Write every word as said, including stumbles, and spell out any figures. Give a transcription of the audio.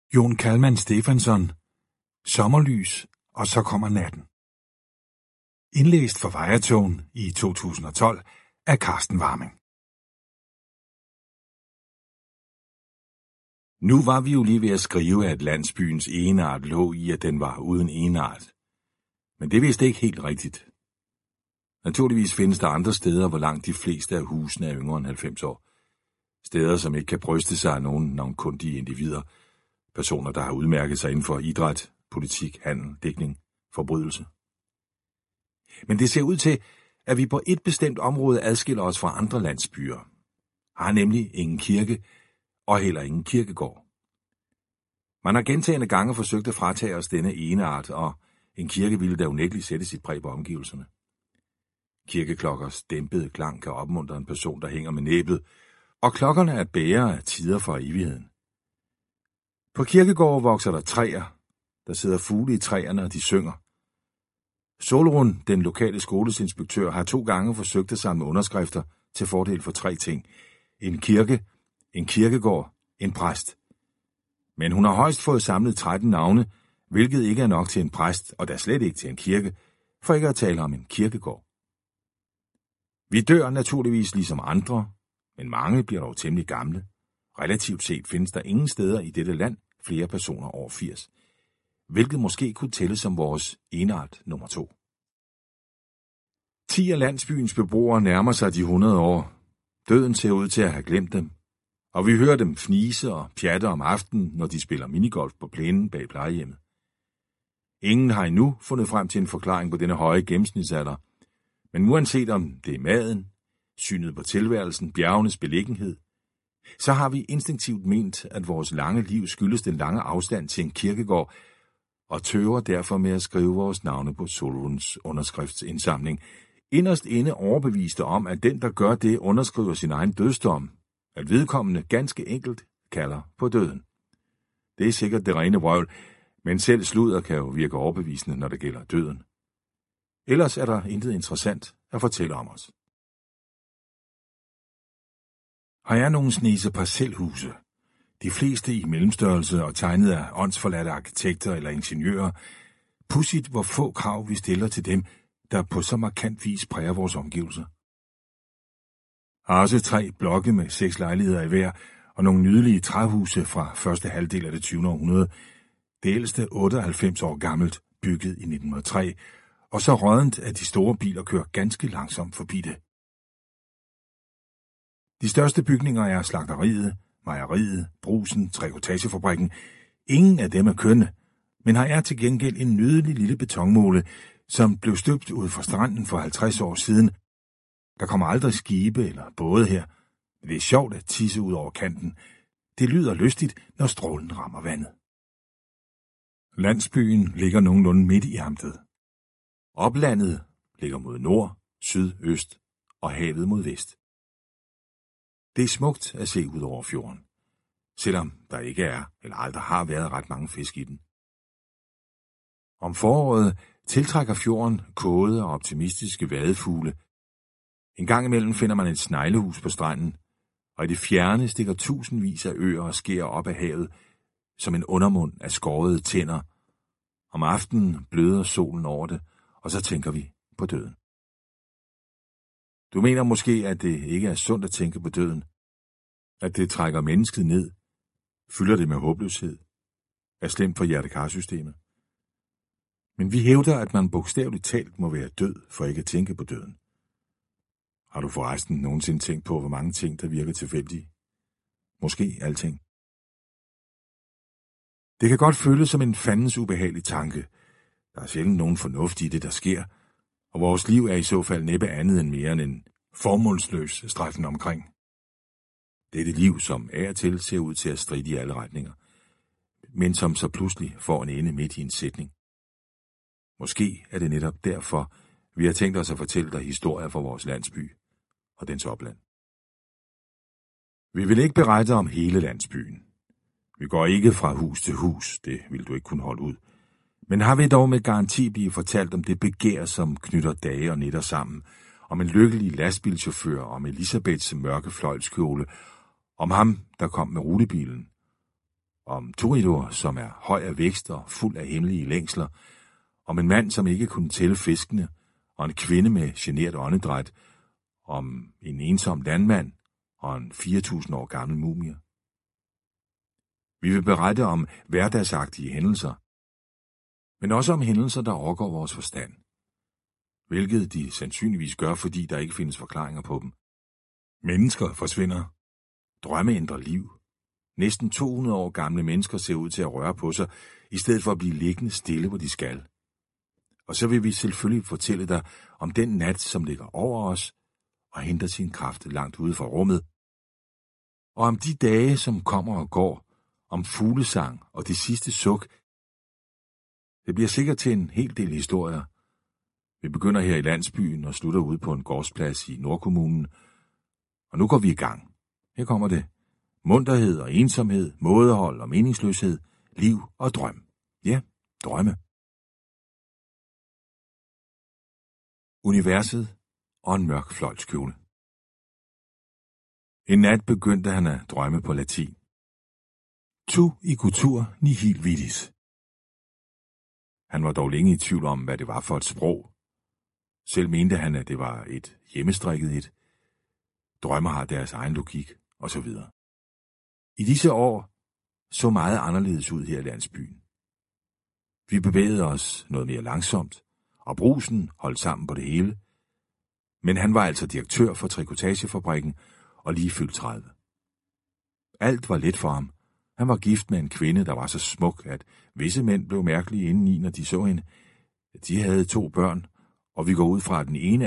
Jon Kalman Stefansson, Sommerlys, og så kommer natten. Indlæst for Vejretone i to tusind og tolv af Carsten Warming. Nu var vi jo lige ved at skrive, at landsbyens egenart lå i, at den var uden egenart. Men det er vist ikke helt rigtigt. Naturligvis findes der andre steder, hvor langt de fleste af husene er yngre end halvfems år. Steder, som ikke kan bryste sig af nogen navnkundige individer. Personer, der har udmærket sig inden for idræt, politik, handel, dækning, forbrydelse. Men det ser ud til, at vi på et bestemt område adskiller os fra andre landsbyer. Har nemlig ingen kirke, og heller ingen kirkegård. Man har gentagne gange forsøgt at fratage os denne eneart, og en kirke ville da unægteligt sætte sit præg på omgivelserne. Kirkeklokkers dæmpede klang kan opmuntre en person, der hænger med næbet, og klokkerne er bærere af tider for evigheden. På kirkegården vokser der træer, der sidder fugle i træerne, og de synger. Solrun, den lokale skolesinspektør, har to gange forsøgt at samle underskrifter til fordel for tre ting. En kirke, en kirkegård, en præst. Men hun har højst fået samlet tretten navne, hvilket ikke er nok til en præst, og da slet ikke til en kirke, for ikke at tale om en kirkegård. Vi dør naturligvis ligesom andre, men mange bliver dog temmelig gamle. Relativt set findes der ingen steder i dette land flere personer over firs, hvilket måske kunne tælles som vores enart nummer to. Ti af landsbyens beboere nærmer sig de hundrede år. Døden ser ud til at have glemt dem, og vi hører dem fnise og pjatte om aftenen, når de spiller minigolf på plænen bag plejehjemmet. Ingen har endnu fundet frem til en forklaring på denne høje gennemsnitsalder, men uanset om det er maden, synet på tilværelsen, bjergenes beliggenhed, så har vi instinktivt ment, at vores lange liv skyldes den lange afstand til en kirkegård, og tøver derfor med at skrive vores navne på Solruns underskriftsindsamling, inderst inde overbeviste om, at den, der gør det, underskriver sin egen dødsdom, at vedkommende ganske enkelt kalder på døden. Det er sikkert det rene vrøvl, men selv sludder kan jo virke overbevisende, når det gælder døden. Ellers er der intet interessant at fortælle om os. Har jeg nogle snese parcelhuse, de fleste i mellemstørrelse og tegnet af åndsforladte arkitekter eller ingeniører, pudsigt hvor få krav vi stiller til dem, der på så markant vis præger vores omgivelser. Har også tre blokke med seks lejligheder i hver, og nogle nydelige træhuse fra første halvdel af det tyvende århundrede, det ældste otteoghalvfems år gammelt, bygget i nitten hundrede og tre, og så råddent, at de store biler kører ganske langsomt forbi det. De største bygninger er slagteriet, mejeriet, brusen, trikotagefabrikken. Ingen af dem er kønne, men har er til gengæld en nydelig lille betonmole, som blev støbt ud fra stranden for halvtreds år siden. Der kommer aldrig skibe eller både her. Det er sjovt at tisse ud over kanten. Det lyder lystigt, når strålen rammer vandet. Landsbyen ligger nogenlunde midt i amtet. Oplandet ligger mod nord, syd, øst og havet mod vest. Det er smukt at se ud over fjorden, selvom der ikke er eller aldrig har været ret mange fisk i den. Om foråret tiltrækker fjorden kåde og optimistiske vadefugle. En gang imellem finder man et sneglehus på stranden, og i det fjerne stikker tusindvis af øer og skær op af havet som en undermund af skårede tænder. Om aftenen bløder solen over det, og så tænker vi på døden. Du mener måske, at det ikke er sundt at tænke på døden, at det trækker mennesket ned, fylder det med håbløshed, er slemt for hjertekarsystemet. Men vi hævder, at man bogstaveligt talt må være død for ikke at tænke på døden. Har du forresten nogensinde tænkt på, hvor mange ting, der virker tilfældige? Måske alting. Det kan godt føles som en fandens ubehagelig tanke. Der er sjældent nogen fornuft i det, der sker, og vores liv er i så fald næppe andet end mere end en formålsløs stræffen omkring. Det er det liv, som af og til ser ud til at stride i alle retninger, men som så pludselig får en ende midt i en sætning. Måske er det netop derfor, vi har tænkt os at fortælle dig historier fra vores landsby og dens opland. Vi vil ikke berette om hele landsbyen. Vi går ikke fra hus til hus, det vil du ikke kunne holde ud. Men har vi dog med garanti blive fortalt om det begær, som knytter dage og nætter sammen, om en lykkelig lastbilchauffør, om Elisabeths mørke fløjlskjole, om ham, der kom med rutebilen, om Toridor, som er høj af vækst og fuld af hemmelige længsler, om en mand, som ikke kunne tælle fiskene, og en kvinde med genert åndedræt, om en ensom landmand og en fire tusind år gammel mumie. Vi vil berette om hverdagsagtige hændelser, men også om hændelser, der overgår vores forstand, hvilket de sandsynligvis gør, fordi der ikke findes forklaringer på dem. Mennesker forsvinder. Drømme ændrer liv. Næsten to hundrede år gamle mennesker ser ud til at røre på sig, i stedet for at blive liggende stille, hvor de skal. Og så vil vi selvfølgelig fortælle dig om den nat, som ligger over os og henter sin kraft langt ude fra rummet, og om de dage, som kommer og går, om fuglesang og det sidste suk. Det bliver sikkert til en hel del historier. Vi begynder her i landsbyen og slutter ude på en gårdsplads i Nordkommunen. Og nu går vi i gang. Her kommer det. Munterhed og ensomhed, mådehold og meningsløshed, liv og drøm. Ja, drømme. Universet og en mørk fløjlskjole. En nat begyndte han at drømme på latin. Tu igitur nihil vidis. Han var dog længe i tvivl om, hvad det var for et sprog. Selv mente han, at det var et hjemmestrikket et. Drømmer har deres egen logik, og så videre. I disse år så meget anderledes ud her i landsbyen. Vi bevægede os noget mere langsomt, og Brusen holdt sammen på det hele. Men han var altså direktør for trikotagefabrikken og lige fyldt tredive. Alt var let for ham. Han var gift med en kvinde, der var så smuk, at visse mænd blev mærkelige indeni, når de så hende. De havde to børn, og vi går ud fra, at den ene